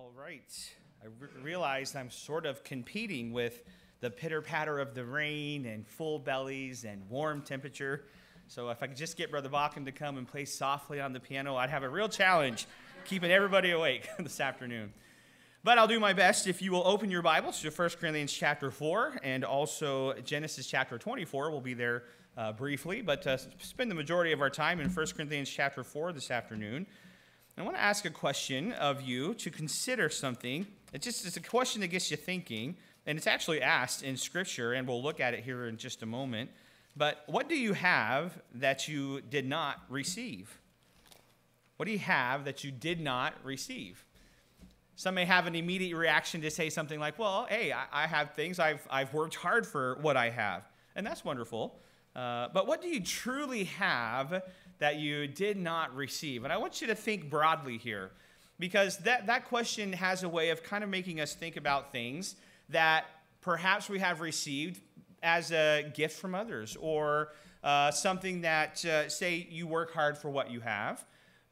All right. I realized I'm sort of competing with the pitter-patter of the rain and full bellies and warm temperature. So if I could just get Brother Bakken to come and play softly on the piano, I'd have a real challenge keeping everybody awake this afternoon. But I'll do my best. If you will open your Bibles to 1 Corinthians chapter 4 and also Genesis chapter 24. We'll be there briefly, but spend the majority of our time in 1 Corinthians chapter 4 this afternoon. I want to ask a question of you to consider something. It's a question that gets you thinking, and it's actually asked in Scripture, and we'll look at it here in just a moment. But what do you have that you did not receive? What do you have that you did not receive? Some may have an immediate reaction to say something like, well, hey, I have things. I've worked hard for what I have, and that's wonderful. But what do you truly have that you did not receive? And I want you to think broadly here, because that question has a way of kind of making us think about things that perhaps we have received as a gift from others, or something that, say, you work hard for what you have.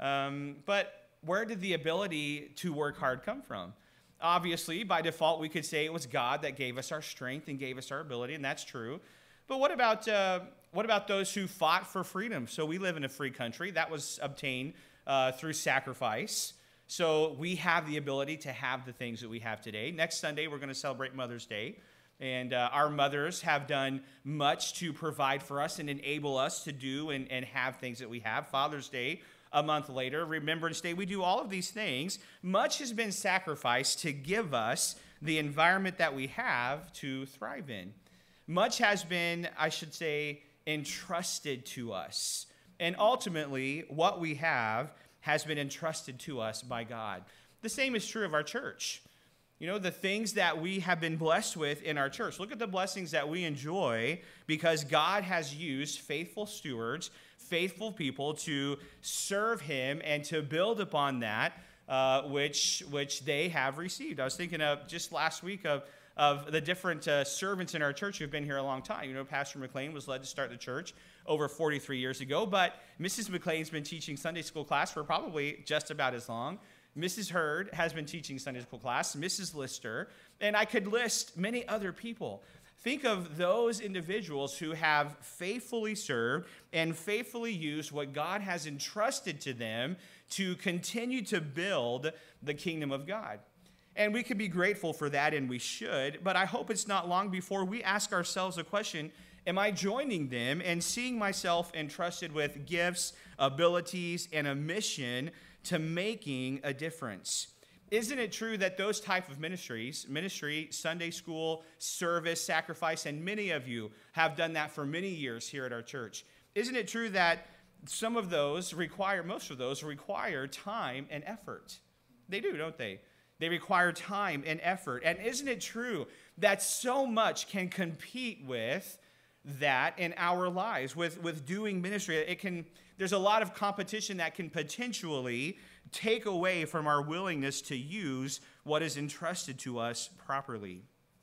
But where did the ability to work hard come from? Obviously, by default, we could say it was God that gave us our strength and gave us our ability, and that's true. But what about those who fought for freedom? So we live in a free country. That was obtained through sacrifice. So we have the ability to have the things that we have today. Next Sunday, we're going to celebrate Mother's Day. And our mothers have done much to provide for us and enable us to do and have things that we have. Father's Day, a month later, Remembrance Day, we do all of these things. Much has been sacrificed to give us the environment that we have to thrive in. Much has been, I should say, entrusted to us. And ultimately, what we have has been entrusted to us by God. The same is true of our church. You know, the things that we have been blessed with in our church. Look at the blessings that we enjoy because God has used faithful stewards, faithful people to serve him and to build upon that which they have received. I was thinking of just last week of the different servants in our church who've been here a long time. You know, Pastor McLean was led to start the church over 43 years ago, but Mrs. McLean's been teaching Sunday school class for probably just about as long. Mrs. Hurd has been teaching Sunday school class, Mrs. Lister, and I could list many other people. Think of those individuals who have faithfully served and faithfully used what God has entrusted to them to continue to build the kingdom of God. And we could be grateful for that, and we should, but I hope it's not long before we ask ourselves a question: am I joining them and seeing myself entrusted with gifts, abilities, and a mission to making a difference? Isn't it true that those type of ministry, Sunday school, service, sacrifice, and many of you have done that for many years here at our church? Isn't it true that most of those require time and effort? They do, don't they? They require time and effort. And isn't it true that so much can compete with that in our lives, with doing ministry? There's a lot of competition that can potentially take away from our willingness to use what is entrusted to us properly.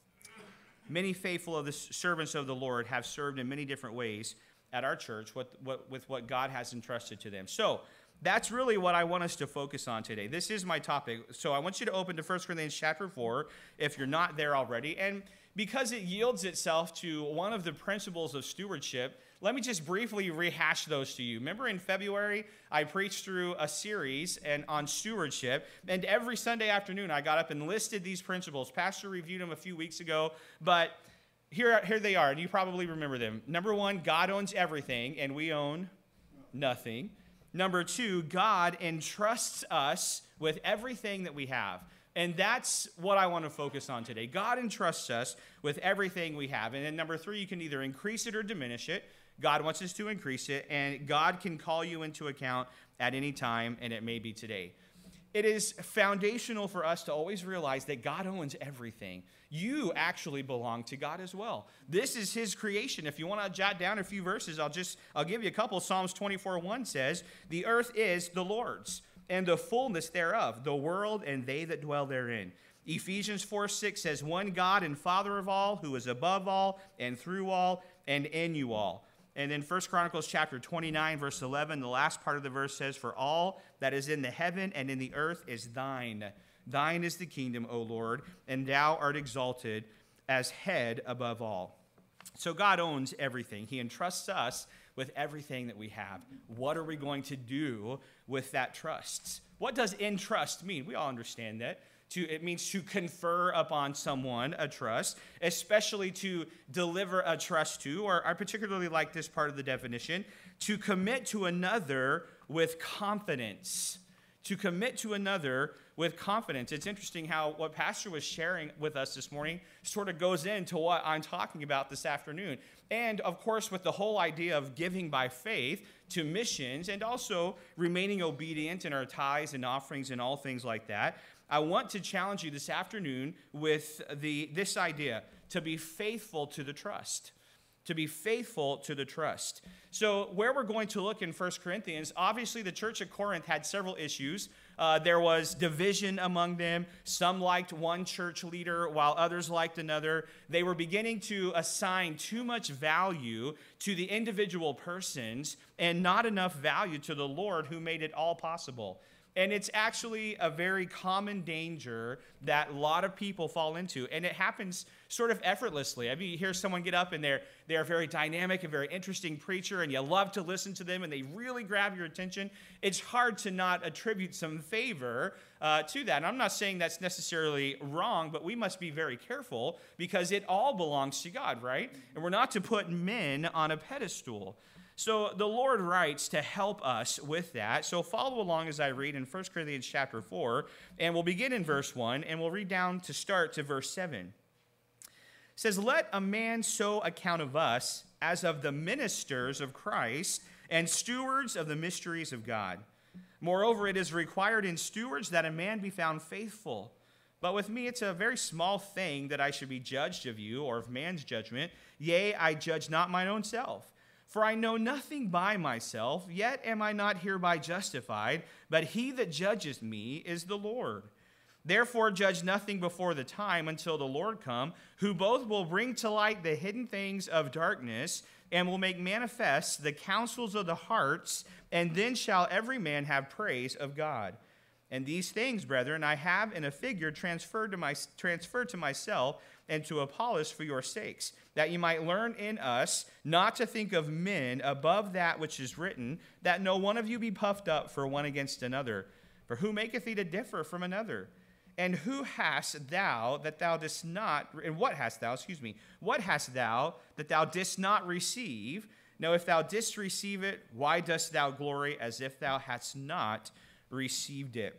Many faithful of the servants of the Lord have served in many different ways at our church with what God has entrusted to them. So that's really what I want us to focus on today. This is my topic. So I want you to open to 1 Corinthians chapter 4 if you're not there already. And because it yields itself to one of the principles of stewardship, let me just briefly rehash those to you. Remember in February, I preached through a series on stewardship, and every Sunday afternoon I got up and listed these principles. Pastor reviewed them a few weeks ago, but here they are, and you probably remember them. Number one, God owns everything, and we own nothing. Number two, God entrusts us with everything that we have. And that's what I want to focus on today. God entrusts us with everything we have. And then number three, you can either increase it or diminish it. God wants us to increase it, and God can call you into account at any time, and it may be today. It is foundational for us to always realize that God owns everything. You actually belong to God as well. This is his creation. If you want to jot down a few verses, I'll give you a couple. Psalms 24:1 says, "The earth is the Lord's, and the fullness thereof, the world and they that dwell therein." Ephesians 4:6 says, "One God and Father of all, who is above all and through all and in you all." And then 1 Chronicles chapter 29, verse 11, the last part of the verse says, "For all that is in the heaven and in the earth is thine. Thine is the kingdom, O Lord, and thou art exalted as head above all." So God owns everything. He entrusts us with everything that we have. What are we going to do with that trust? What does entrust mean? We all understand that. It means to confer upon someone a trust, especially to deliver a trust to, or I particularly like this part of the definition, to commit to another with confidence. To commit to another with confidence. It's interesting how what Pastor was sharing with us this morning sort of goes into what I'm talking about this afternoon. And, of course, with the whole idea of giving by faith to missions and also remaining obedient in our tithes and offerings and all things like that, I want to challenge you this afternoon with this idea, to be faithful to the trust. To be faithful to the trust. So where we're going to look in 1 Corinthians, obviously the church of Corinth had several issues. There was division among them. Some liked one church leader while others liked another. They were beginning to assign too much value to the individual persons and not enough value to the Lord who made it all possible. And it's actually a very common danger that a lot of people fall into. And it happens sort of effortlessly. I mean, you hear someone get up and they're a very dynamic and very interesting preacher, and you love to listen to them, and they really grab your attention. It's hard to not attribute some favor to that. And I'm not saying that's necessarily wrong, but we must be very careful because it all belongs to God, right? And we're not to put men on a pedestal. So the Lord writes to help us with that. So follow along as I read in 1 Corinthians chapter 4, and we'll begin in verse 1, and we'll read down to start to verse 7. It says, "Let a man so account of us as of the ministers of Christ and stewards of the mysteries of God. Moreover, it is required in stewards that a man be found faithful. But with me it's a very small thing that I should be judged of you or of man's judgment. Yea, I judge not mine own self. For I know nothing by myself, yet am I not hereby justified, but he that judges me is the Lord. Therefore judge nothing before the time until the Lord come, who both will bring to light the hidden things of darkness, and will make manifest the counsels of the hearts, and then shall every man have praise of God. And these things, brethren, I have in a figure transferred to myself and to Apollos for your sakes, that ye might learn in us not to think of men above that which is written, that no one of you be puffed up for one against another. For who maketh thee to differ from another? And who hast thou that thou didst not, and what hast thou, what hast thou that thou didst not receive? Now if thou didst receive it, why dost thou glory as if thou hadst not received it?"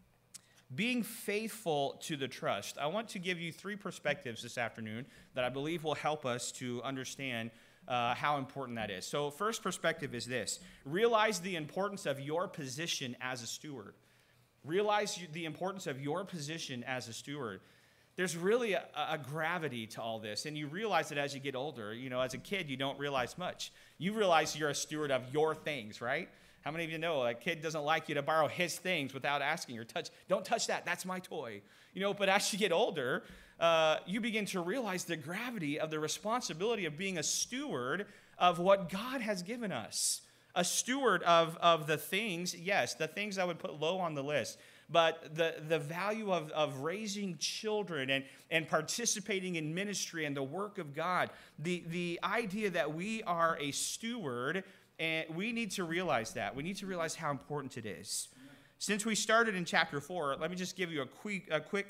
Being faithful to the trust. I want to give you three perspectives this afternoon that I believe will help us to understand how important that is. So first perspective is this. Realize the importance of your position as a steward. Realize the importance of your position as a steward. There's really a gravity to all this, and you realize it as you get older. You know, as a kid, you don't realize much. You realize you're a steward of your things, right? How many of you know a kid doesn't like you to borrow his things without asking or don't touch that, that's my toy. You know, but as you get older, you begin to realize the gravity of the responsibility of being a steward of what God has given us. A steward of the things, yes, the things I would put low on the list, but the value of raising children and participating in ministry and the work of God, the idea that we are a steward. And we need to realize that. We need to realize how important it is. Since we started in chapter 4, let me just give you a quick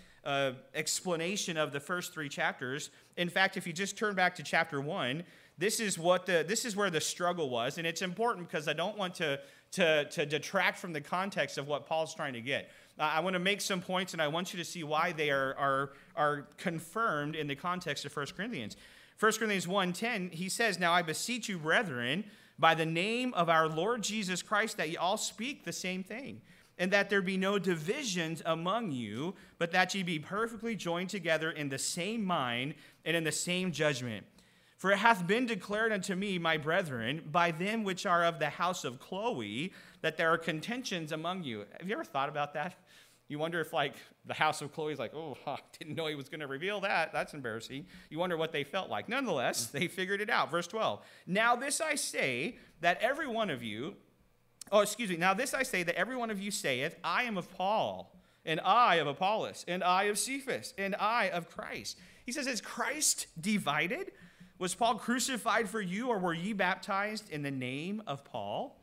explanation of the first three chapters. In fact, if you just turn back to chapter 1, this is where the struggle was. And it's important because I don't want to detract from the context of what Paul's trying to get. I want to make some points, and I want you to see why they are confirmed in the context of 1 Corinthians. 1 Corinthians 1:10, he says, "Now I beseech you, brethren, by the name of our Lord Jesus Christ, that ye all speak the same thing, and that there be no divisions among you, but that ye be perfectly joined together in the same mind and in the same judgment. For it hath been declared unto me, my brethren, by them which are of the house of Chloe, that there are contentions among you." Have you ever thought about that? You wonder if, like, the house of Chloe's like, oh, I didn't know he was going to reveal that. That's embarrassing. You wonder what they felt like. Nonetheless, they figured it out. Verse 12. Now this I say that every one of you, now this I say that every one of you saith, I am of Paul, and I of Apollos, and I of Cephas, and I of Christ. He says, is Christ divided? Was Paul crucified for you, or were ye baptized in the name of Paul?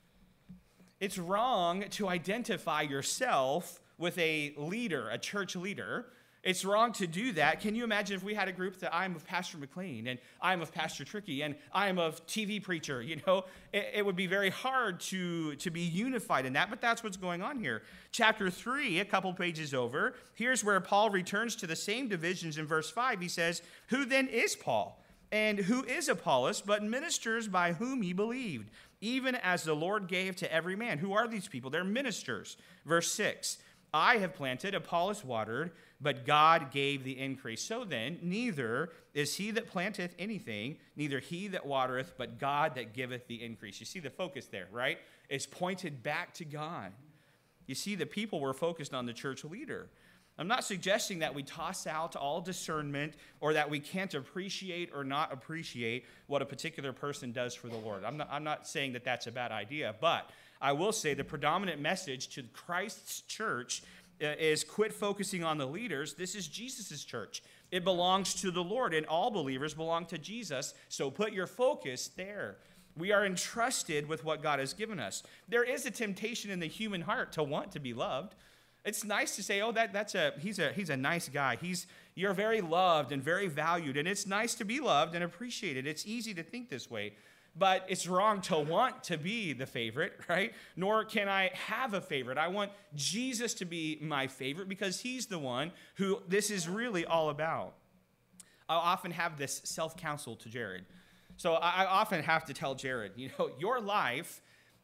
It's wrong to identify yourself with a leader, a church leader. It's wrong to do that. Can you imagine if we had a group that I'm of Pastor McLean, and I'm of Pastor Tricky, and I'm of TV Preacher? You know, it would be very hard to be unified in that, but that's what's going on here. Chapter 3, a couple pages over, here's where Paul returns to the same divisions in verse 5. He says, who then is Paul? And who is Apollos, but ministers by whom ye believed, even as the Lord gave to every man? Who are these people? They're ministers. Verse 6, I have planted, Apollos watered, but God gave the increase. So then, neither is he that planteth anything, neither he that watereth, but God that giveth the increase. You see the focus there, right? It's pointed back to God. You see, the people were focused on the church leader. I'm not suggesting that we toss out all discernment or that we can't appreciate or not appreciate what a particular person does for the Lord. I'm not saying that that's a bad idea, but I will say the predominant message to Christ's church is quit focusing on the leaders. This is Jesus' church. It belongs to the Lord, and all believers belong to Jesus, so put your focus there. We are entrusted with what God has given us. There is a temptation in the human heart to want to be loved. It's nice to say, oh, he's a nice guy. You're very loved and very valued, and it's nice to be loved and appreciated. It's easy to think this way. But it's wrong to want to be the favorite, right? Nor can I have a favorite. I want Jesus to be my favorite because he's the one who this is really all about. I often have this self-counsel to Jared. So I often have to tell Jared, your life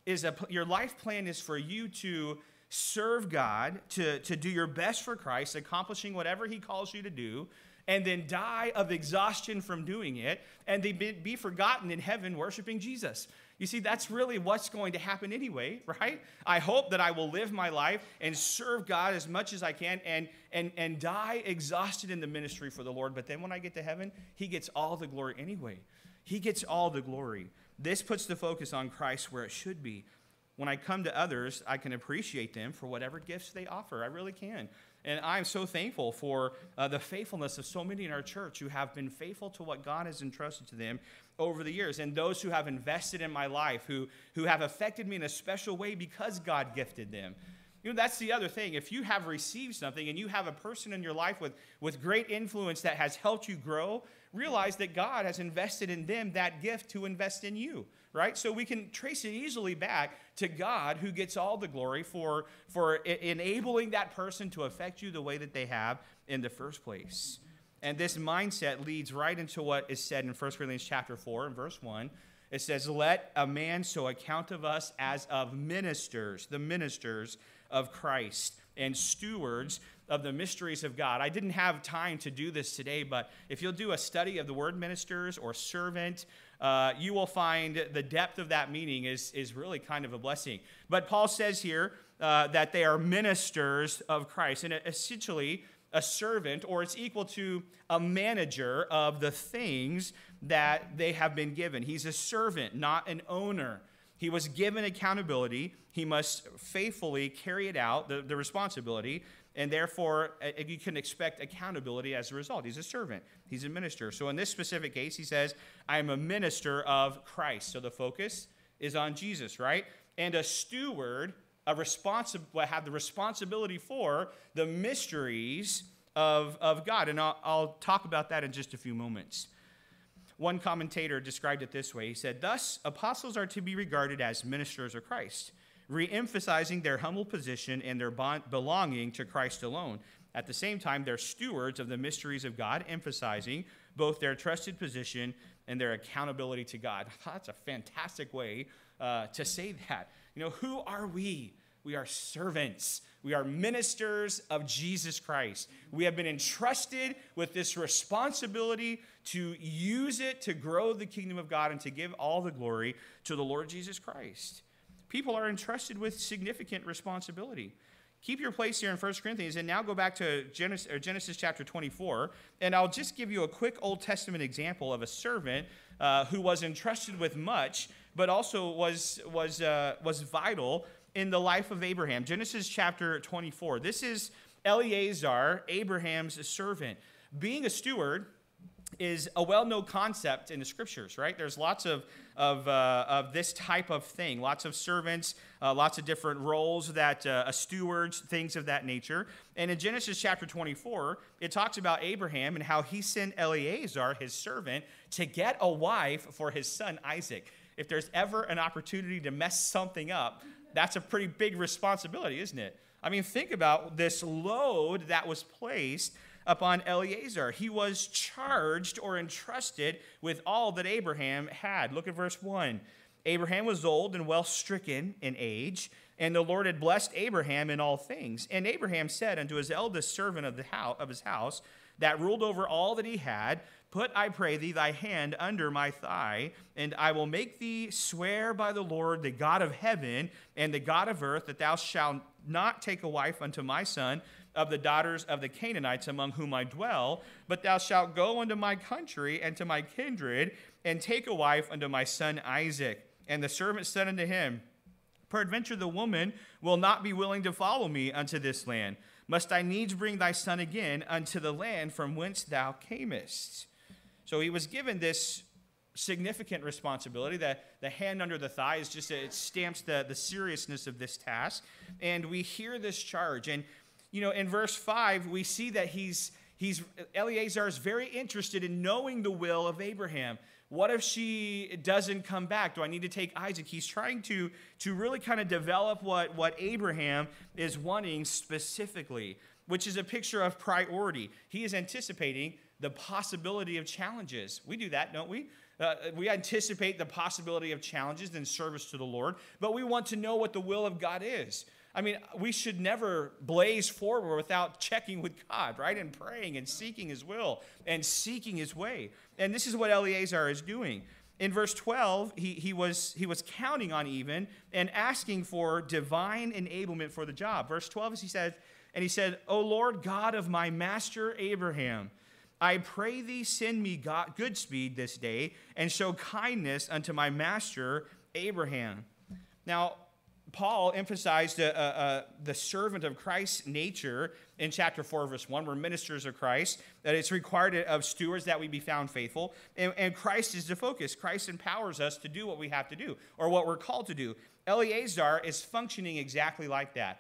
plan is for you to serve God, to do your best for Christ, accomplishing whatever he calls you to do, and then die of exhaustion from doing it, and they be forgotten in heaven worshiping Jesus. You see, that's really what's going to happen anyway, right? I hope that I will live my life and serve God as much as I can and die exhausted in the ministry for the Lord. But then when I get to heaven, he gets all the glory anyway. He gets all the glory. This puts the focus on Christ where it should be. When I come to others, I can appreciate them for whatever gifts they offer. I really can. And I'm so thankful for the faithfulness of so many in our church who have been faithful to what God has entrusted to them over the years. And those who have invested in my life, who have affected me in a special way because God gifted them. That's the other thing. If you have received something and you have a person in your life with great influence that has helped you grow, realize that God has invested in them that gift to invest in you, right? So we can trace it easily back to God, who gets all the glory for enabling that person to affect you the way that they have in the first place. And this mindset leads right into what is said in 1 Corinthians chapter 4 and verse 1. It says, let a man so account of us as of ministers, the ministers of Christ, and stewards of the mysteries of God. I didn't have time to do this today, but if you'll do a study of the word ministers or servant, you will find the depth of that meaning is really kind of a blessing. But Paul says here that they are ministers of Christ, and essentially a servant, or it's equal to a manager of the things that they have been given. He's a servant, not an owner. He was given accountability. He must faithfully carry it out, the responsibility, and therefore you can expect accountability as a result. He's a servant. He's a minister. So in this specific case, he says, I am a minister of Christ. So the focus is on Jesus, right? And a steward, have the responsibility for the mysteries of God. And I'll talk about that in just a few moments. One commentator described it this way. He said, thus, apostles are to be regarded as ministers of Christ, re-emphasizing their humble position and their belonging to Christ alone. At the same time, they're stewards of the mysteries of God, emphasizing both their trusted position and their accountability to God. That's a fantastic way to say that. Who are we? We are servants. We are ministers of Jesus Christ. We have been entrusted with this responsibility to use it to grow the kingdom of God and to give all the glory to the Lord Jesus Christ. People are entrusted with significant responsibility. keep your place here in 1 Corinthians and now go back to Genesis chapter 24, and I'll just give you a quick Old Testament example of a servant who was entrusted with much, but also was vital in the life of Abraham. Genesis chapter 24. This is Eleazar, Abraham's servant. Being a steward is a well-known concept in the scriptures, right? There's lots of this type of thing, lots of servants, lots of different roles that a steward, things of that nature. And in Genesis chapter 24, it talks about Abraham and how he sent Eleazar, his servant, to get a wife for his son Isaac. If there's ever an opportunity to mess something up, that's a pretty big responsibility, isn't it? I mean, think about this load that was placed upon Eleazar. He was charged or entrusted with all that Abraham had. Look at verse 1. Abraham was old and well stricken in age, and the Lord had blessed Abraham in all things. And Abraham said unto his eldest servant of his house, that ruled over all that he had, put, I pray thee, thy hand under my thigh, and I will make thee swear by the Lord, the God of heaven and the God of earth, that thou shalt not take a wife unto my son of the daughters of the Canaanites among whom I dwell, but thou shalt go unto my country and to my kindred, and take a wife unto my son Isaac. And the servant said unto him, peradventure the woman will not be willing to follow me unto this land. Must I needs bring thy son again unto the land from whence thou camest? So he was given this significant responsibility. That the hand under the thigh is just, it stamps the seriousness of this task. And we hear this charge. And, you know, in verse 5, we see that Eleazar is very interested in knowing the will of Abraham. What if she doesn't come back? Do I need to take Isaac? He's trying to really kind of develop what Abraham is wanting specifically, which is a picture of priority. He is anticipating the possibility of challenges. We do that, don't we? We anticipate the possibility of challenges in service to the Lord, but we want to know what the will of God is. I mean, we should never blaze forward without checking with God, right? And praying and seeking his will and seeking his way. And this is what Eleazar is doing. In verse 12, he was counting on even and asking for divine enablement for the job. Verse 12, as he said, O Lord God of my master Abraham, I pray thee send me good speed this day and show kindness unto my master Abraham. Now, Paul emphasized the servant of Christ's nature in chapter 4, verse 1. We're ministers of Christ, that it's required of stewards that we be found faithful. And Christ is the focus. Christ empowers us to do what we have to do, or what we're called to do. Eleazar is functioning exactly like that.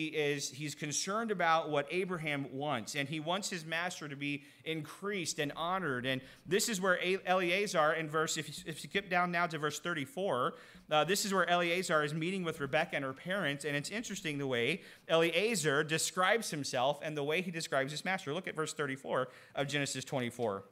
He's concerned about what Abraham wants, and he wants his master to be increased and honored. And this is where Eleazar, in verse, if you skip down now to verse 34, this is where Eleazar is meeting with Rebekah and her parents, and it's interesting the way Eleazar describes himself and the way he describes his master. Look at verse 34 of Genesis 24.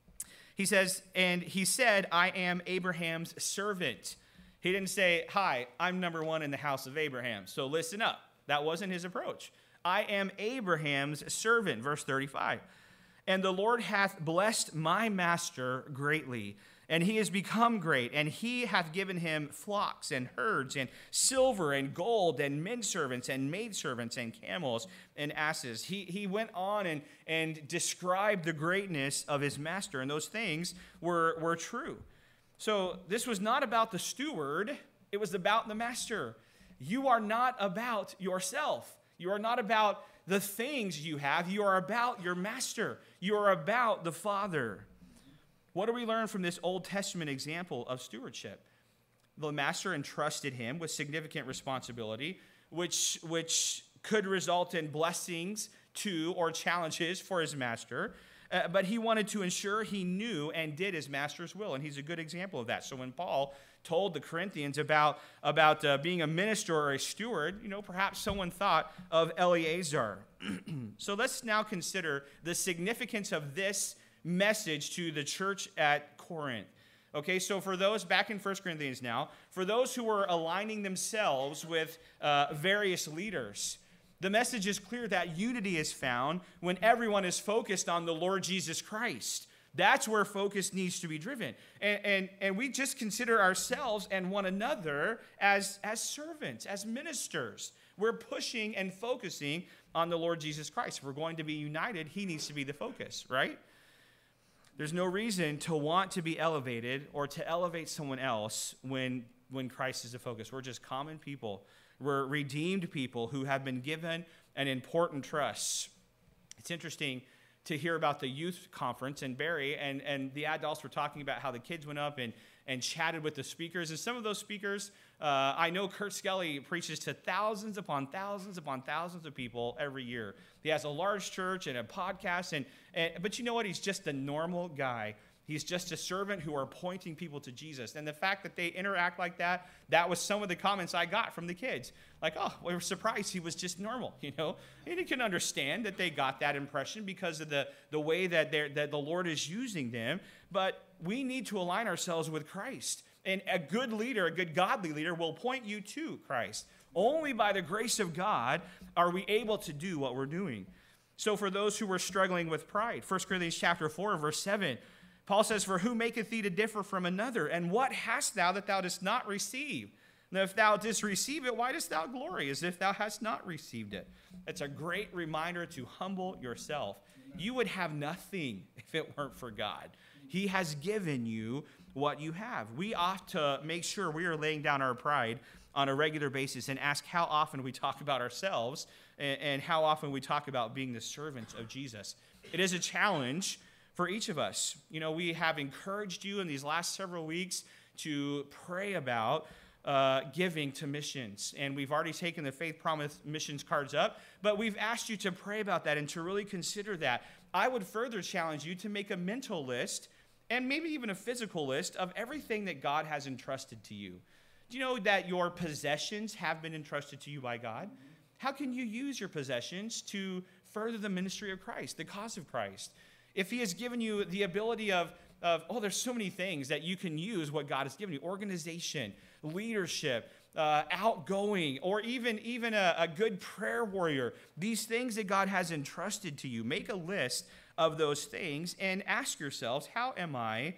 He says, and he said, I am Abraham's servant. He didn't say, hi, I'm number one in the house of Abraham, so listen up. That wasn't his approach. I am Abraham's servant, verse 35. And the Lord hath blessed my master greatly, and he is become great, and he hath given him flocks and herds and silver and gold and men servants and maidservants and camels and asses. He went on and described the greatness of his master, and those things were true. So this was not about the steward, it was about the master. You are not about yourself. You are not about the things you have. You are about your master. You are about the Father. What do we learn from this Old Testament example of stewardship? The master entrusted him with significant responsibility, which could result in blessings to or challenges for his master. But he wanted to ensure he knew and did his master's will, and he's a good example of that. So when Paul told the Corinthians about being a minister or a steward, perhaps someone thought of Eleazar. So let's now consider the significance of this message to the church at Corinth. Okay, so for those, back in 1 Corinthians now, for those who were aligning themselves with various leaders, the message is clear that unity is found when everyone is focused on the Lord Jesus Christ. That's where focus needs to be driven. And we just consider ourselves and one another as servants, as ministers. We're pushing and focusing on the Lord Jesus Christ. If we're going to be united, he needs to be the focus, right? There's no reason to want to be elevated or to elevate someone else when Christ is the focus. We're just common people. We're redeemed people who have been given an important trust. It's interesting to hear about the youth conference in Barrie, and the adults were talking about how the kids went up and chatted with the speakers. And some of those speakers, I know Kurt Skelly preaches to thousands upon thousands upon thousands of people every year. He has a large church and a podcast, but you know what? He's just a normal guy. He's just a servant who are pointing people to Jesus. And the fact that they interact like that, that was some of the comments I got from the kids. Like, oh, we were surprised he was just normal, you know. And you can understand that they got that impression because of the way that the Lord is using them. But we need to align ourselves with Christ. And a good leader, a good godly leader, will point you to Christ. Only by the grace of God are we able to do what we're doing. So for those who were struggling with pride, 1 Corinthians chapter 4, verse 7, Paul says, "For who maketh thee to differ from another? And what hast thou that thou dost not receive? Now if thou didst receive it, why dost thou glory as if thou hast not received it?" It's a great reminder to humble yourself. You would have nothing if it weren't for God. He has given you what you have. We ought to make sure we are laying down our pride on a regular basis and ask how often we talk about ourselves and how often we talk about being the servants of Jesus. It is a challenge for each of us. You know, we have encouraged you in these last several weeks to pray about giving to missions. And we've already taken the Faith Promise missions cards up, but we've asked you to pray about that and to really consider that. I would further challenge you to make a mental list and maybe even a physical list of everything that God has entrusted to you. Do you know that your possessions have been entrusted to you by God? How can you use your possessions to further the ministry of Christ, the cause of Christ? If he has given you the ability of there's so many things that you can use what God has given you: organization, leadership, outgoing, or even a good prayer warrior. These things that God has entrusted to you. Make a list of those things and ask yourselves, how am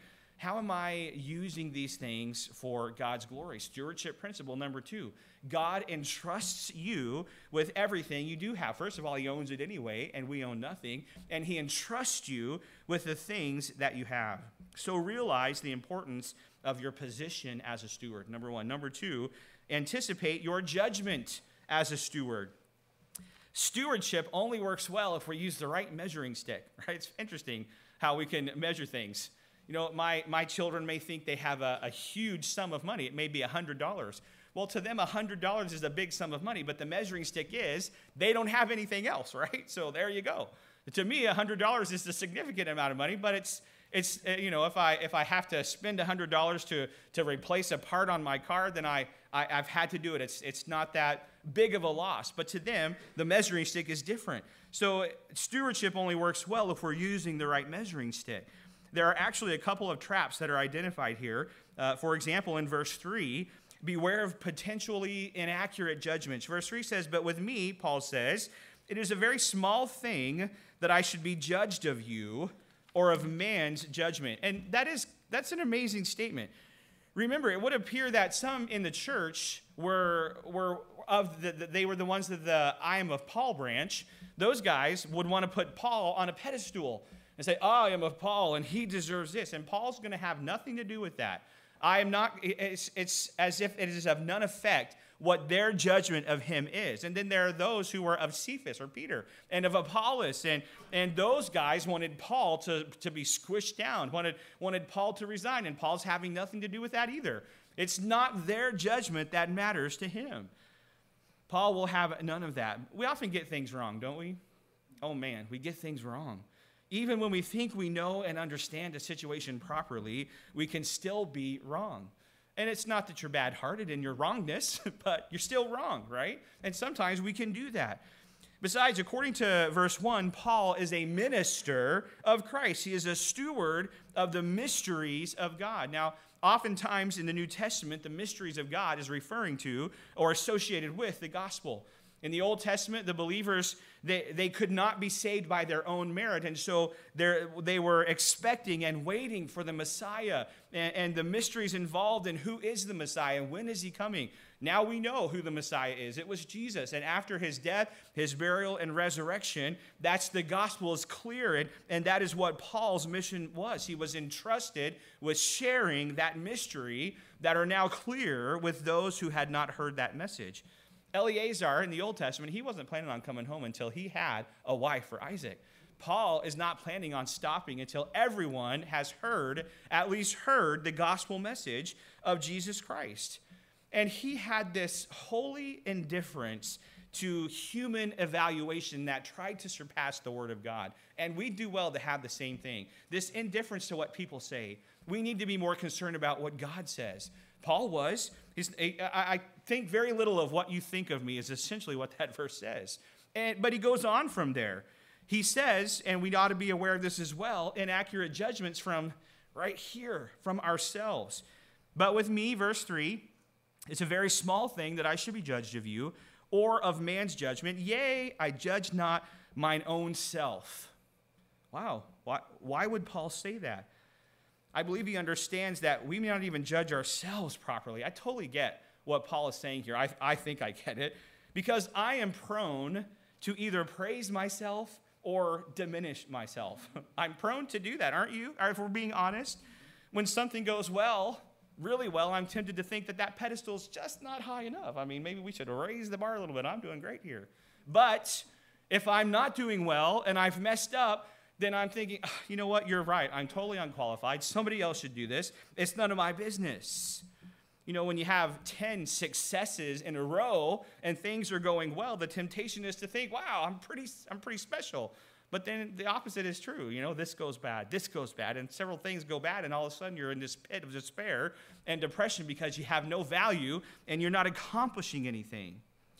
I using these things for God's glory? Stewardship principle number 2. God entrusts you with everything you do have. First of all, he owns it anyway, and we own nothing. And he entrusts you with the things that you have. So realize the importance of your position as a steward, number 1. Number 2, anticipate your judgment as a steward. Stewardship only works well if we use the right measuring stick, right? It's interesting how we can measure things. You know, my children may think they have a huge sum of money. It may be $100. Well, to them, $100 is a big sum of money, but the measuring stick is they don't have anything else, right? So there you go. To me, $100 is a significant amount of money, but it's you know, if I have to spend $100 to replace a part on my car, then I've had to do it. It's not that big of a loss. But to them, the measuring stick is different. So stewardship only works well if we're using the right measuring stick. There are actually a couple of traps that are identified here. For example, in verse 3, beware of potentially inaccurate judgments. Verse 3 says, "But with me," Paul says, "it is a very small thing that I should be judged of you or of man's judgment." And that's an amazing statement. Remember, it would appear that some in the church were they were the ones of the I am of Paul branch. Those guys would want to put Paul on a pedestal and say, "Oh, I am of Paul, and he deserves this." And Paul's going to have nothing to do with that. I am not. It's as if it is of none effect what their judgment of him is. And then there are those who were of Cephas or Peter and of Apollos, and those guys wanted Paul to be squished down, wanted Paul to resign, and Paul's having nothing to do with that either. It's not their judgment that matters to him. Paul will have none of that. We often get things wrong, don't we? Oh man, we get things wrong. Even when we think we know and understand a situation properly, we can still be wrong. And it's not that you're bad-hearted in your wrongness, but you're still wrong, right? And sometimes we can do that. Besides, according to verse 1, Paul is a minister of Christ. He is a steward of the mysteries of God. Now, oftentimes in the New Testament, the mysteries of God is referring to or associated with the gospel. In the Old Testament, the believers They could not be saved by their own merit. And so they were expecting and waiting for the Messiah and the mysteries involved in who is the Messiah and when is he coming. Now we know who the Messiah is. It was Jesus. And after his death, his burial, and resurrection, that's the gospel is clear. And that is what Paul's mission was. He was entrusted with sharing that mystery that are now clear with those who had not heard that message. Eleazar in the Old Testament, he wasn't planning on coming home until he had a wife for Isaac. Paul is not planning on stopping until everyone has at least heard the gospel message of Jesus Christ. And he had this holy indifference to human evaluation that tried to surpass the word of God. And we do well to have the same thing. This indifference to what people say. We need to be more concerned about what God says. Paul was. I think very little of what you think of me is essentially what that verse says. But he goes on from there. He says, and we ought to be aware of this as well, inaccurate judgments from right here, from ourselves. But with me, verse 3, it's a very small thing that I should be judged of you, or of man's judgment. Yea, I judge not mine own self. Wow, why would Paul say that? I believe he understands that we may not even judge ourselves properly. I totally get what Paul is saying here. I think I get it. Because I am prone to either praise myself or diminish myself. I'm prone to do that, aren't you? Or if we're being honest, when something goes well, really well, I'm tempted to think that pedestal is just not high enough. I mean, maybe we should raise the bar a little bit. I'm doing great here. But if I'm not doing well and I've messed up, then I'm thinking, oh, you know what, you're right. I'm totally unqualified. Somebody else should do this. It's none of my business. You know, when you have 10 successes in a row and things are going well, the temptation is to think, wow, I'm pretty special. But then the opposite is true. You know, this goes bad, and several things go bad, and all of a sudden you're in this pit of despair and depression because you have no value and you're not accomplishing anything.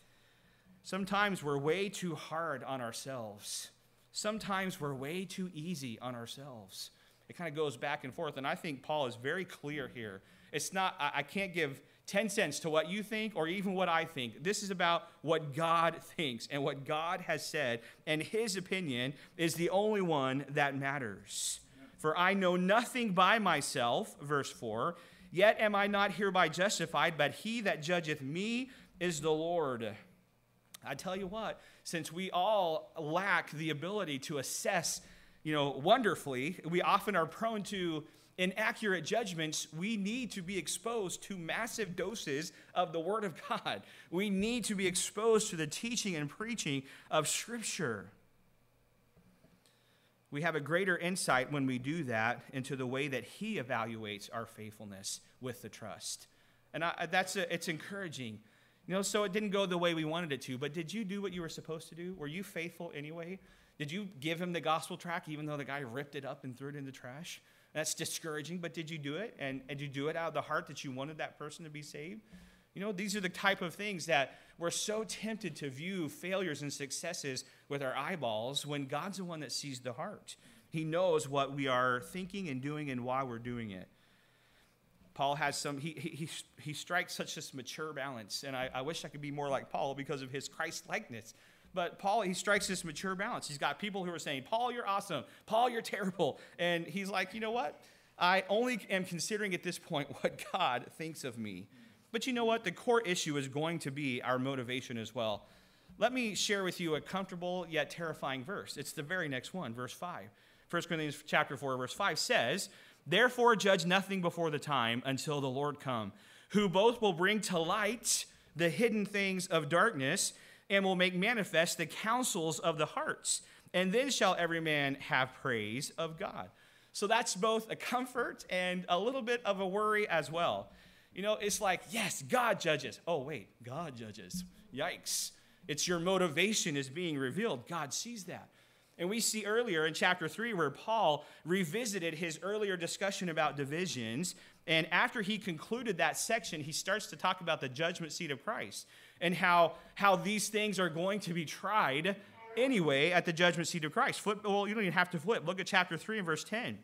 Sometimes we're way too hard on ourselves. Sometimes we're way too easy on ourselves. It kind of goes back and forth, and I think Paul is very clear here. It's not, I can't give 10 cents to what you think or even what I think. This is about what God thinks and what God has said, and his opinion is the only one that matters. For I know nothing by myself, verse 4, yet am I not hereby justified, but he that judgeth me is the Lord. I tell you what, since we all lack the ability to assess, wonderfully, we often are prone to inaccurate judgments. We need to be exposed to massive doses of the Word of God. We need to be exposed to the teaching and preaching of Scripture. We have a greater insight when we do that into the way that he evaluates our faithfulness with the trust. And it's encouraging. So it didn't go the way we wanted it to, but did you do what you were supposed to do? Were you faithful anyway? Did you give him the gospel tract even though the guy ripped it up and threw it in the trash? That's discouraging, but did you do it? And did you do it out of the heart that you wanted that person to be saved? These are the type of things that we're so tempted to view failures and successes with our eyeballs when God's the one that sees the heart. He knows what we are thinking and doing and why we're doing it. Paul has he strikes such this mature balance, and I wish I could be more like Paul because of his Christ-likeness. But Paul, he strikes this mature balance. He's got people who are saying, Paul, you're awesome. Paul, you're terrible. And he's like, you know what? I only am considering at this point what God thinks of me. But you know what? The core issue is going to be our motivation as well. Let me share with you a comfortable yet terrifying verse. It's the very next one, verse 5. 1 Corinthians chapter 4, verse 5 says, therefore judge nothing before the time until the Lord come, who both will bring to light the hidden things of darkness and will make manifest the counsels of the hearts. And then shall every man have praise of God. So that's both a comfort and a little bit of a worry as well. It's like, yes, God judges. Oh, wait, God judges. Yikes. It's your motivation is being revealed. God sees that. And we see earlier in chapter 3 where Paul revisited his earlier discussion about divisions. And after he concluded that section, he starts to talk about the judgment seat of Christ and how these things are going to be tried anyway at the judgment seat of Christ. You don't even have to flip. Look at chapter 3 and verse 10.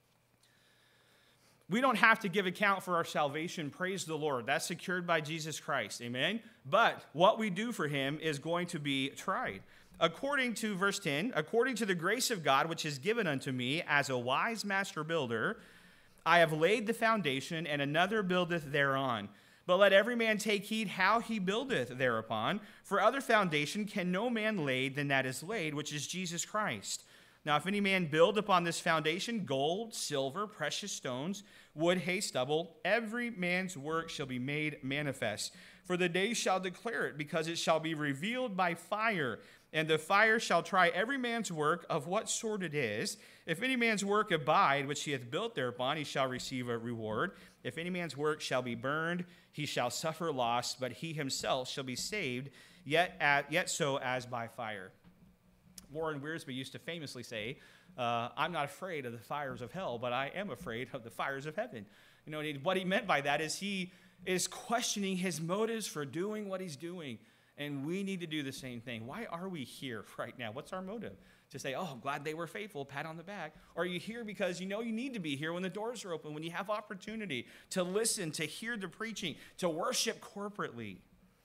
We don't have to give account for our salvation. Praise the Lord. That's secured by Jesus Christ. Amen? But what we do for him is going to be tried. According to verse 10, according to the grace of God which is given unto me as a wise master builder, I have laid the foundation, and another buildeth thereon. But let every man take heed how he buildeth thereupon. For other foundation can no man lay than that is laid, which is Jesus Christ. Now if any man build upon this foundation gold, silver, precious stones, wood, hay, stubble, every man's work shall be made manifest. For the day shall declare it, because it shall be revealed by fire. And the fire shall try every man's work of what sort it is. If any man's work abide, which he hath built thereupon, he shall receive a reward. If any man's work shall be burned, he shall suffer loss, but he himself shall be saved, yet so as by fire. Warren Wiersbe used to famously say, I'm not afraid of the fires of hell, but I am afraid of the fires of heaven. You know, what he meant by that is he is questioning his motives for doing what he's doing. And we need to do the same thing. Why are we here right now? What's our motive? To say, oh, I'm glad they were faithful, pat on the back. Or are you here because you know you need to be here when the doors are open, when you have opportunity to listen, to hear the preaching, to worship corporately?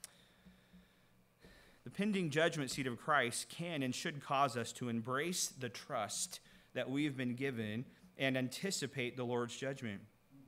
The pending judgment seat of Christ can and should cause us to embrace the trust that we've been given and anticipate the Lord's judgment.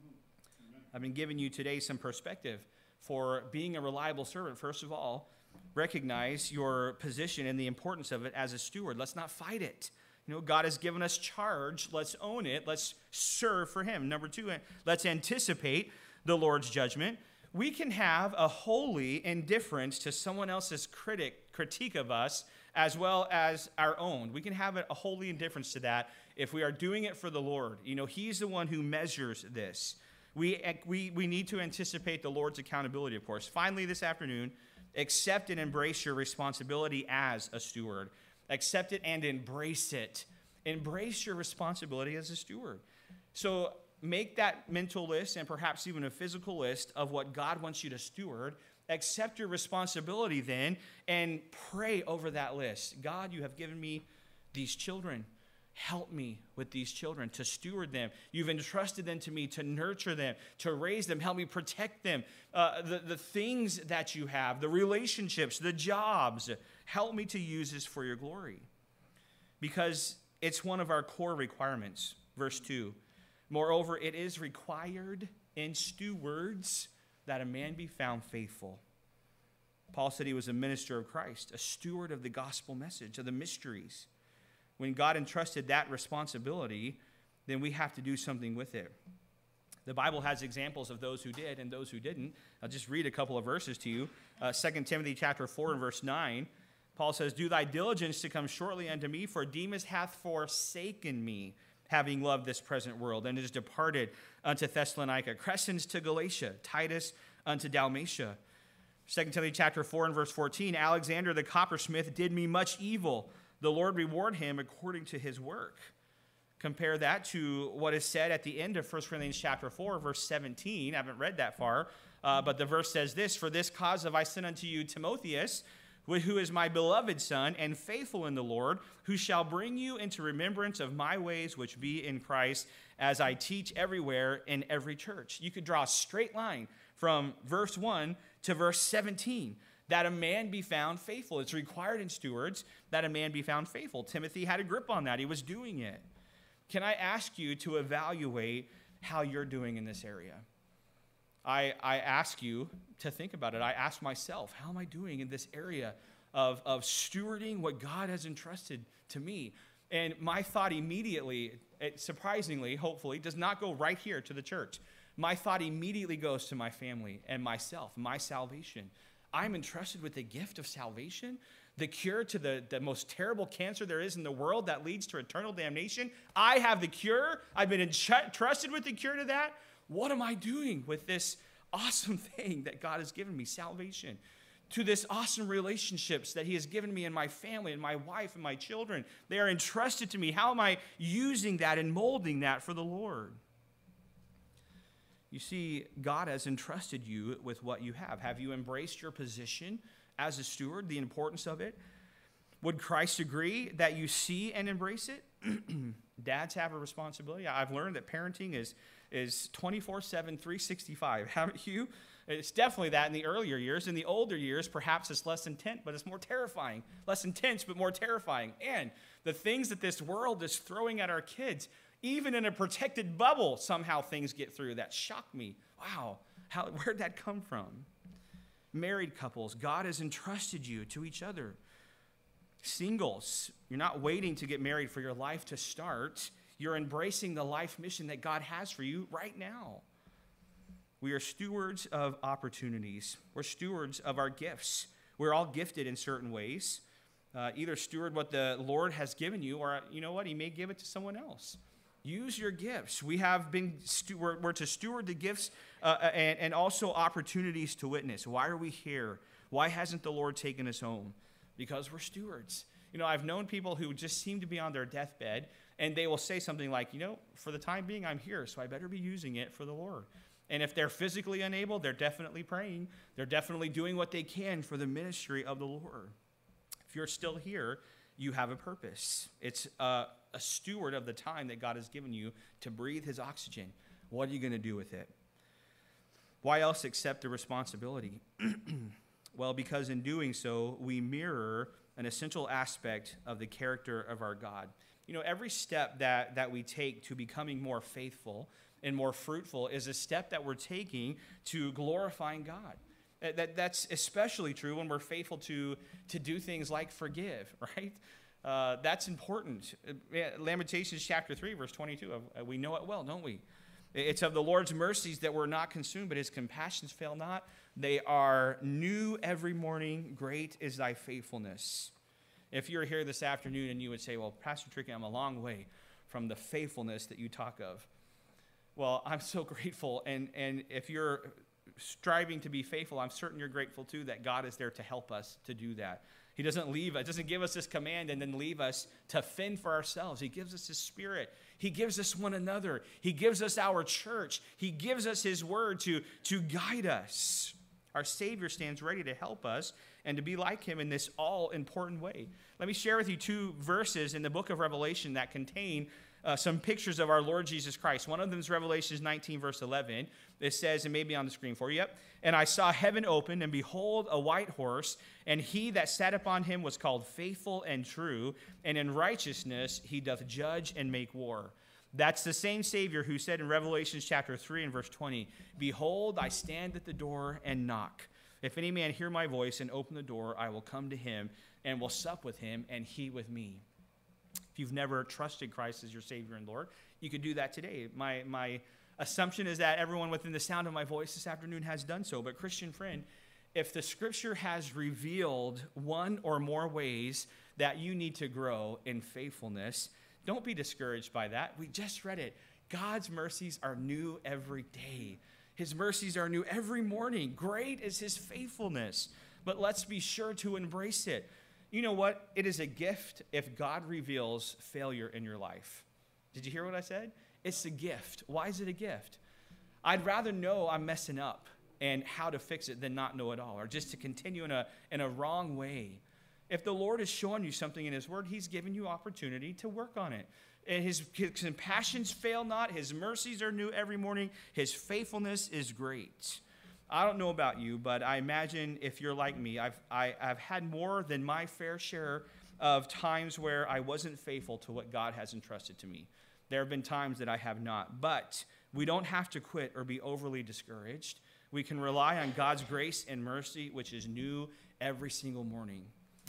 I've been giving you today some perspective for being a reliable servant. First of all, recognize your position and the importance of it as a steward. Let's not fight it. You know, God has given us charge. Let's own it. Let's serve for him. Number two, let's anticipate the Lord's judgment. We can have a holy indifference to someone else's critique of us as well as our own. We can have a holy indifference to that if we are doing it for the Lord. You know, he's the one who measures this. We need to anticipate the Lord's accountability, of course. Finally, this afternoon, accept and embrace your responsibility as a steward. Accept it and embrace it. Embrace your responsibility as a steward. So make that mental list and perhaps even a physical list of what God wants you to steward. Accept your responsibility then and pray over that list. God, you have given me these children. Help me with these children, to steward them. You've entrusted them to me to nurture them, to raise them. Help me protect them. The things that you have, the relationships, the jobs, help me to use this for your glory. Because it's one of our core requirements. Verse 2, moreover, it is required in stewards that a man be found faithful. Paul said he was a minister of Christ, a steward of the gospel message, of the mysteries. When God entrusted that responsibility, then we have to do something with it. The Bible has examples of those who did and those who didn't. I'll just read a couple of verses to you. 2 Timothy chapter 4 and verse 9, Paul says, do thy diligence to come shortly unto me, for Demas hath forsaken me, having loved this present world, and is departed unto Thessalonica. Crescens to Galatia, Titus unto Dalmatia. 2 Timothy chapter 4 and verse 14, Alexander the coppersmith did me much evil. The Lord reward him according to his work. Compare that to what is said at the end of 1 Corinthians chapter 4, verse 17. I haven't read that far, but the verse says this, for this cause have I sent unto you Timotheus, who is my beloved son and faithful in the Lord, who shall bring you into remembrance of my ways which be in Christ, as I teach everywhere in every church. You could draw a straight line from verse 1 to verse 17. That a man be found faithful. It's required in stewards that a man be found faithful. Timothy had a grip on that. He was doing it. Can I ask you to evaluate how you're doing in this area? I ask you to think about it. I ask myself, how am I doing in this area of stewarding what God has entrusted to me? And my thought immediately, surprisingly, hopefully, does not go right here to the church. My thought immediately goes to my family and myself, my salvation. I'm entrusted with the gift of salvation, the cure to the most terrible cancer there is in the world that leads to eternal damnation. I have the cure. I've been entrusted with the cure to that. What am I doing with this awesome thing that God has given me, salvation? To this awesome relationships that he has given me in my family and my wife and my children. They are entrusted to me. How am I using that and molding that for the Lord? You see, God has entrusted you with what you have. Have you embraced your position as a steward, the importance of it? Would Christ agree that you see and embrace it? Dads have a responsibility. I've learned that parenting is 24/7, 365. Haven't you? It's definitely that in the earlier years. In the older years, perhaps it's less intense, but it's more terrifying. Less intense, but more terrifying. And the things that this world is throwing at our kids, even in a protected bubble, somehow things get through. That shocked me. Wow, where'd that come from? Married couples, God has entrusted you to each other. Singles, you're not waiting to get married for your life to start. You're embracing the life mission that God has for you right now. We are stewards of opportunities. We're stewards of our gifts. We're all gifted in certain ways. Either steward what the Lord has given you, or you know what, he may give it to someone else. Use your gifts. We're to steward the gifts and also opportunities to witness. Why are we here? Why hasn't the Lord taken us home? Because we're stewards. You know, I've known people who just seem to be on their deathbed, and they will say something like, you know, for the time being, I'm here, so I better be using it for the Lord. And if they're physically unable, they're definitely praying. They're definitely doing what they can for the ministry of the Lord. If you're still here, you have a purpose. It's a steward of the time that God has given you to breathe his oxygen. What are you going to do with it? Why else accept the responsibility? Well, because in doing so, we mirror an essential aspect of the character of our God. You know, every step that we take to becoming more faithful and more fruitful is a step that we're taking to glorifying God. That's especially true when we're faithful to do things like forgive, right? That's important. Lamentations chapter 3, verse 22, we know it well, don't we? It's of the Lord's mercies that we're not consumed, but his compassions fail not. They are new every morning. Great is thy faithfulness. If you're here this afternoon and you would say, well, Pastor Tricky, I'm a long way from the faithfulness that you talk of. Well, I'm so grateful. And if you're striving to be faithful, I'm certain you're grateful too that God is there to help us to do that. He doesn't leave us, doesn't give us this command and then leave us to fend for ourselves. He gives us his Spirit. He gives us one another. He gives us our church. He gives us his word to guide us. Our Savior stands ready to help us and to be like him in this all-important way. Let me share with you 2 verses in the book of Revelation that contain some pictures of our Lord Jesus Christ. One of them is Revelation 19, verse 11. It says, and maybe on the screen for you, yep. And I saw heaven open, and behold, a white horse, and he that sat upon him was called Faithful and True, and in righteousness he doth judge and make war. That's the same Savior who said in Revelation chapter 3 and verse 20, behold, I stand at the door and knock. If any man hear my voice and open the door, I will come to him and will sup with him and he with me. If you've never trusted Christ as your Savior and Lord, you could do that today. My assumption is that everyone within the sound of my voice this afternoon has done so. But Christian friend, if the Scripture has revealed one or more ways that you need to grow in faithfulness, don't be discouraged by that. We just read it. God's mercies are new every day. His mercies are new every morning. Great is his faithfulness. But let's be sure to embrace it. You know what? It is a gift if God reveals failure in your life. Did you hear what I said? It's a gift. Why is it a gift? I'd rather know I'm messing up and how to fix it than not know it all, or just to continue in a wrong way. If the Lord is showing you something in his word, he's given you opportunity to work on it. And his compassions fail not. His mercies are new every morning. His faithfulness is great. I don't know about you, but I imagine if you're like me, I've had more than my fair share of times where I wasn't faithful to what God has entrusted to me. There have been times that I have not. But we don't have to quit or be overly discouraged. We can rely on God's grace and mercy, which is new every single morning.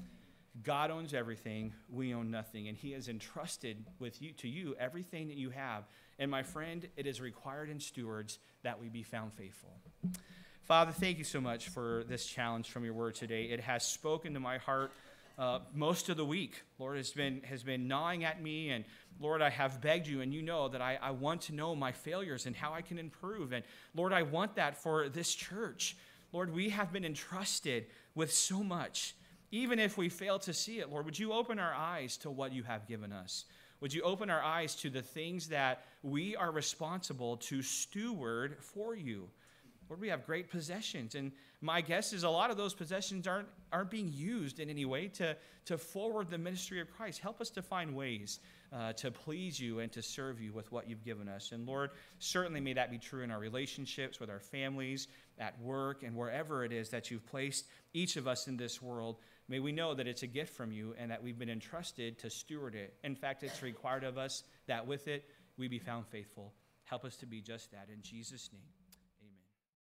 God owns everything. We own nothing. And he has entrusted to you everything that you have. And my friend, it is required in stewards that we be found faithful. Father, thank you so much for this challenge from your word today. It has spoken to my heart most of the week. Lord, has been gnawing at me. And Lord, I have begged you, and you know that I want to know my failures and how I can improve. And Lord, I want that for this church. Lord, we have been entrusted with so much. Even if we fail to see it, Lord, would you open our eyes to what you have given us? Would you open our eyes to the things that we are responsible to steward for you? Lord, we have great possessions, and my guess is a lot of those possessions aren't being used in any way to forward the ministry of Christ. Help us to find ways to please you and to serve you with what you've given us. And Lord, certainly may that be true in our relationships with our families, at work, and wherever it is that you've placed each of us in this world. May we know that it's a gift from you and that we've been entrusted to steward it. In fact, it's required of us that with it we be found faithful. Help us to be just that. In Jesus' name.